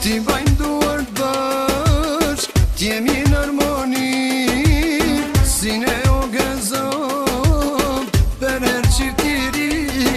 Ti bajnë duart bashk, t'jemi në harmoni, si ne o gëzom, për herë që tiri.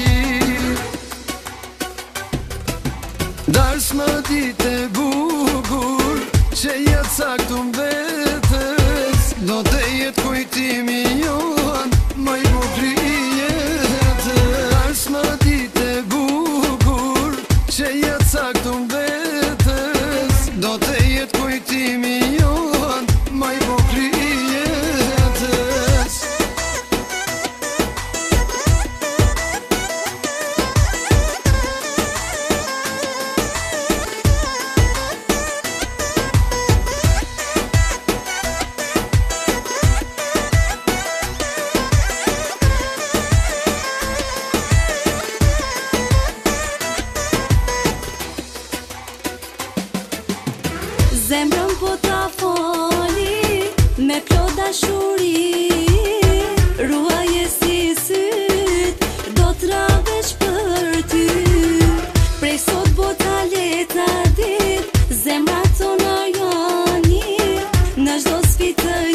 Dars më dite bukur, që jetë saktum vetës, do të jetë kujtimi jonë, më i bukri i jetës. Dars më dite bukur, që jetë saktum vetës, do të jetë kujtimi jonë, më i bukri i jetës. Zemrën po ta foli, me plot dashuri, ruaje si syt, do t'ra veç për ty. Prej sot bota leta dit, zemra tona jani, në çdo sfidë